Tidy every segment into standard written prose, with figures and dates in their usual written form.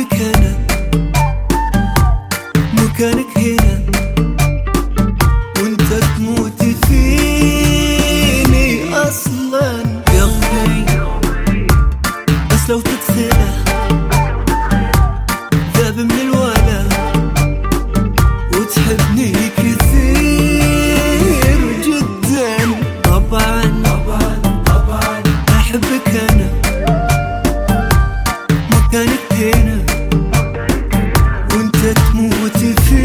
أحبك أنا مكانك هنا وانت تموت فيني أصلا قلبي بس لو تدخله ذاب من الولا وتحبني كثير جدا. طبعا أحبك أنا مكانك هنا وانت تموت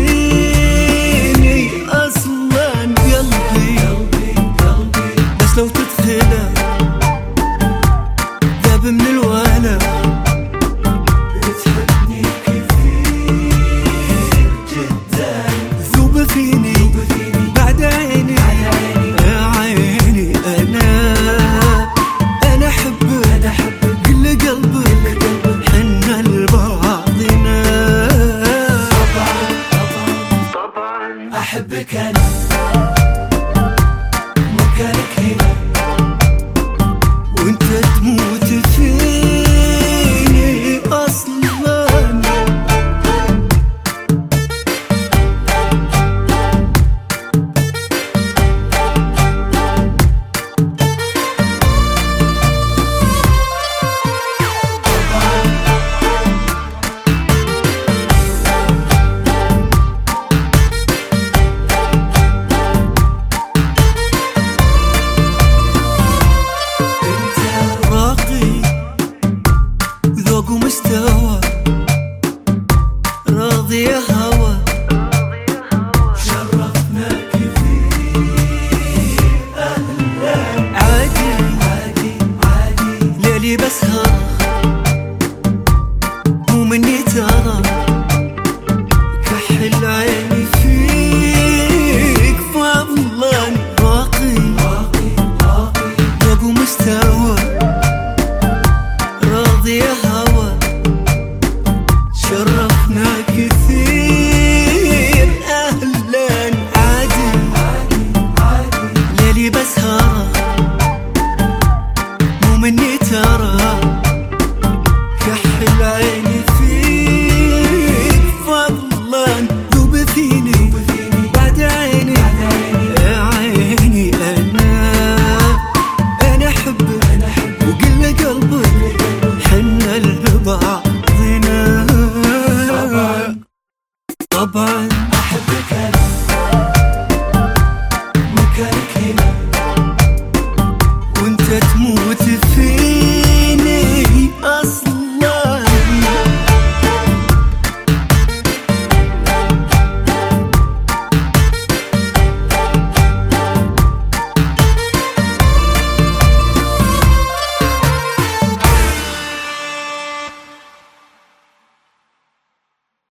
فيني أصلا قلبي بس لو تدخله ذاب من الولا وتحبني كثير جدا. ذوب فيني بعد عيني يا عيني أنا أحبك كل قلبك حنا لبعضنا. طبعا أحبك أنا مكانك هنا وانت تموت فيني أصلا. ذوق ومستوى راضي يا هوى شرفناك فيه أهلا. عادي ليلي بسهر مو مني ترى كحل عيني فيك فضلا. راقي ذوق ومستوى راضي يا هوى شرفنا كثير أهلا. عادي ليلي بسهر مو مني ترى كحل عيني فيك فضلا. ذوب فيني بعد عيني يا عيني أنا أحبك وكل قلبك حنا لبعضنا. طبعا